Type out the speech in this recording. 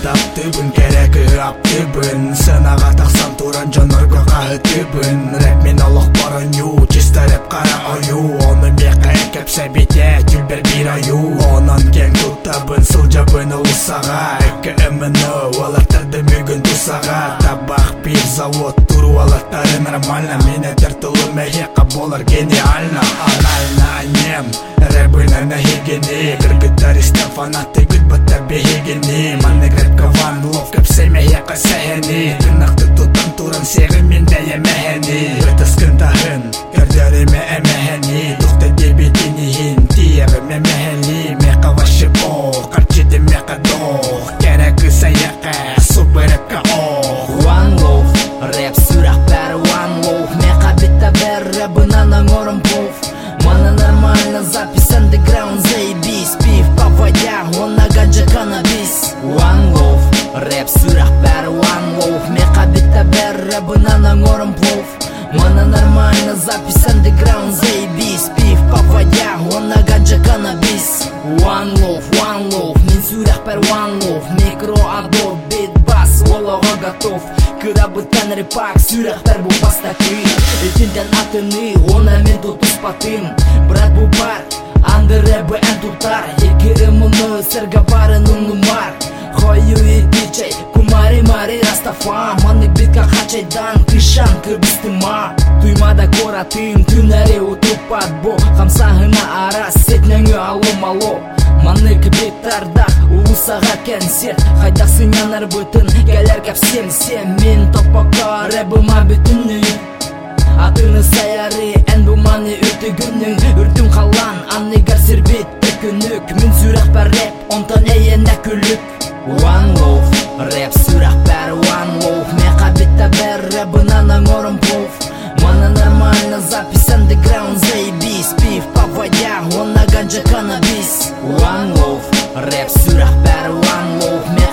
таптыбын кереги аптыбын сынага таксан туран жанарга кагытыбын рэп мен алак бараню чисто рэп кара ою оны мека экеп себите түлбер бир аю онан кен туттабын сылжабын улусага эки эмино алаттарды мүгүн тусага табак бир завод туру алаттары нормально мене тартылы мехека болар гениально анально анем рэбына нахигени бір гитаристен фанаты гүлбатта бехигени манны рэпка ван лов көпсе мехека сехени тырнақты туттан туран сегі менде емехени өтіскін тахын көрдеріме эмехени духты дебетинихин тиереме мехени мека ваши ох карчиди мека дох кереки саяка супер рэпка ох One love, рэп сүрах бәрі one love мека битта бәр рэбына наңорым пов Мана нормально запись underground заебись Пив по водям, он на ганджа каннабис One love, рэп сүрах бәрі one love мека битта бәр рэбына наңорым плов Мана нормально запись underground заебись Пив по водям, он на ганджа каннабис One love, мен сүрах бәр one love Микро адоб, бит бас, олаға готов Кырабыттан рэпак, сүрах бәр бұл бастакы Этинден атыны, она мен тутуспатын Брат бұл бар, анды рэбі ән тутар Екі ымыны, сірга барын ұнымар Хойю итичай, кумари мари растафам Маны битка хачайдан, кышан кырбыстыма Туймада коратым, түнәре утупат бо Хамсағына арас, сетнәңі алу-мало Маны кібеттардақ, улусаға кәнсер Хайдақсын янар бұтын, кәлер кәпсем сем Мен топақа рэбіма бүтіні Атыны саяры, ән бұманы үртігінің Үртім қалан, анны гарсер бетті күнік Мен сүрәқ бәр рэп, онтан әйенә күлік One love, рэп сүрәқ бәр one love Мека бітті бәр рэбіна наңорым плов Мана нормально запись underground заебись Пив по водям, он на ганджа каннабис One love, рэп сүрәқ бәр one love